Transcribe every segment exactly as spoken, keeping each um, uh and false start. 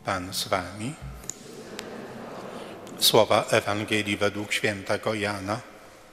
Pan z wami. Słowa Ewangelii według świętego Jana.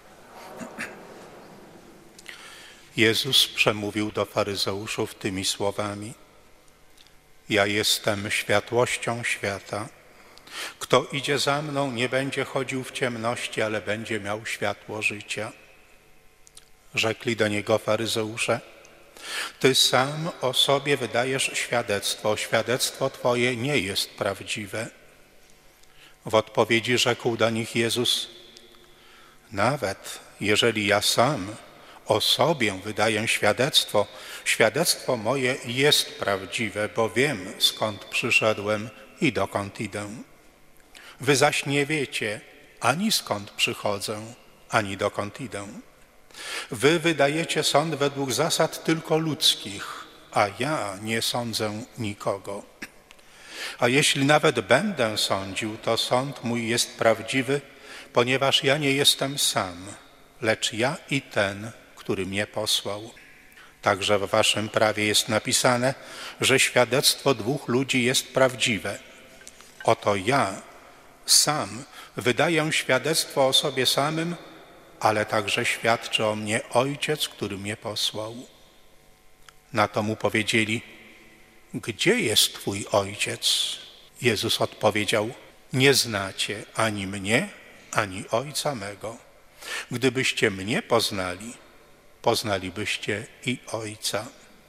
Jezus przemówił do faryzeuszów tymi słowami: Ja jestem światłością świata. Kto idzie za mną, nie będzie chodził w ciemności, ale będzie miał światło życia. Rzekli do niego faryzeusze: Ty sam o sobie wydajesz świadectwo, świadectwo Twoje nie jest prawdziwe. W odpowiedzi rzekł do nich Jezus: Nawet jeżeli ja sam o sobie wydaję świadectwo, świadectwo moje jest prawdziwe, bo wiem, skąd przyszedłem i dokąd idę. Wy zaś nie wiecie, ani skąd przychodzę, ani dokąd idę. Wy wydajecie sąd według zasad tylko ludzkich, a ja nie sądzę nikogo. A jeśli nawet będę sądził, to sąd mój jest prawdziwy, ponieważ ja nie jestem sam, lecz ja i ten, który mnie posłał. Także w waszym prawie jest napisane, że świadectwo dwóch ludzi jest prawdziwe. Oto ja sam wydaję świadectwo o sobie samym, ale także świadczy o mnie Ojciec, który mnie posłał. Na to mu powiedzieli: Gdzie jest Twój Ojciec? Jezus odpowiedział: Nie znacie ani mnie, ani Ojca mego. Gdybyście mnie poznali, poznalibyście i Ojca.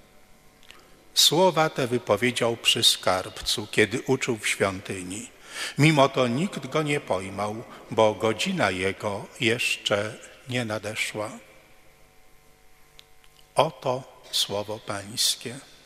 Słowa te wypowiedział przy skarbcu, kiedy uczył w świątyni. Mimo to nikt go nie pojmał, bo godzina jego jeszcze nie nadeszła. Oto słowo Pańskie.